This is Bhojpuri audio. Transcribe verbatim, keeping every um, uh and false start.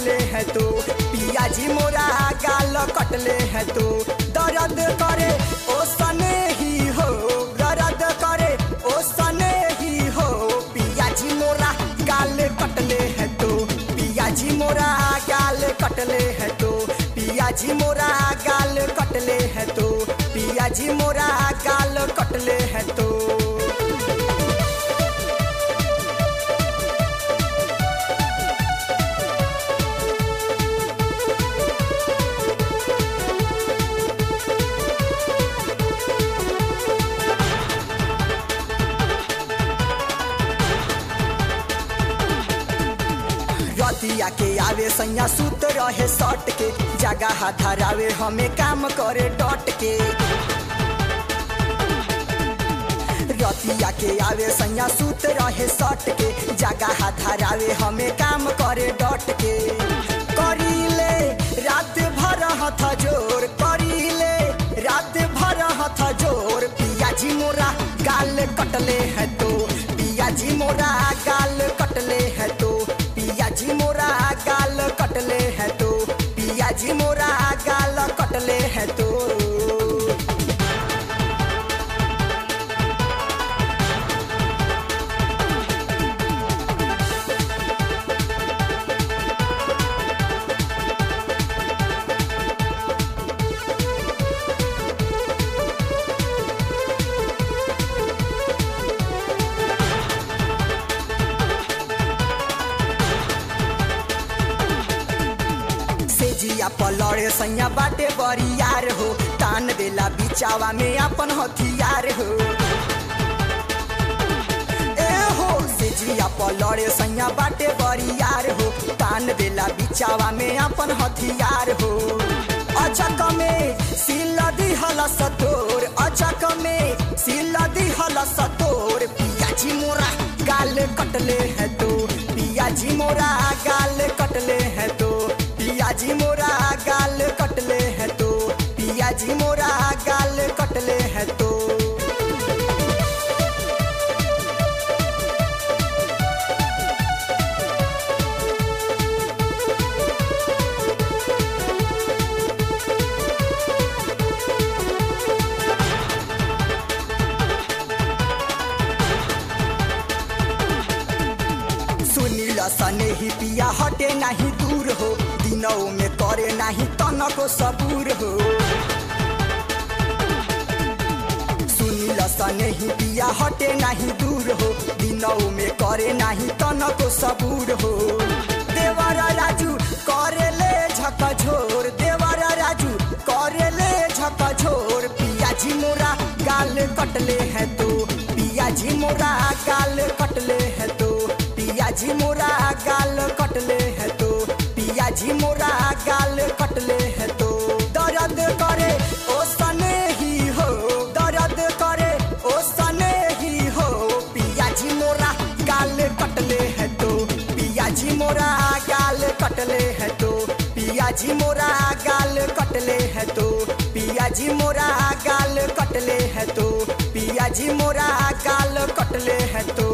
कटले है तो पिया जी मोरा गाल कटले है तो दर्द करे ओ सने ही हो दर्द करे ओ सने ही हो पिया जी मोरा गाल कटले है तो पिया जी मोरा गाल कटले है तो पिया जी मोरा गाल कटले है तो पिया जी मोरा गाल कटले है तो रतिया के आवे सैया सूत रहे सट के जगह धरावे हमें काम करे डट के रतिया के आवे सैया सूत रहे सट के जगह धरावे हमें काम करे डट के करीले रात भर हथ जोर करीले रात भर हथ जोर पिया जी मोरा गाल कटले है तो पिया जी मोरा गाल कटले है तो पिया जी मोरा गाल कटले है तो पिया जी मोरा गाल कटले है तो जिया पलड़े सैया बाटे बरियार हो तान देला बिचावा में अपन हथियार हो ए हो से जिया पलड़े सैया बाटे बरियार हो तान देला बिचावा में अपन हथियार हो अचक में सिला दी हला सतोर अचक में सिला दी हला सतोर पिया जी मोरा गाल कटले है तो पिया जी मोरा गाल कटले है तो पिया जी मोरा गाल कटले है तो पिया जी मोरा गाल कटले है तो सने ही पिया हटे नहीं दूर हो दिनों में करे नहीं तनको सबूर हो सुनील सने ही पिया हटे नहीं दूर हो दिनों में करे नहीं तनको सबूर हो देवरा राजू करे ले झकझोर देवरा राजू करे ले झकझोर पिया जी मोरा गाल कटले है तो पिया जी मोरा गाल कटले है तो पिया जी मोरा गाल कटले है तो पिया जी मोरा गाल कटले है तो दर्द करे ओ सने ही हो दर्द करे ओ सने ही हो पिया जी मोरा गाल कटले है तो पिया जी मोरा गाल कटले है तो पिया जी मोरा गाल कटले है तो पिया जी मोरा गाल कटले है तो पिया जी मोरा गाल कटले है तो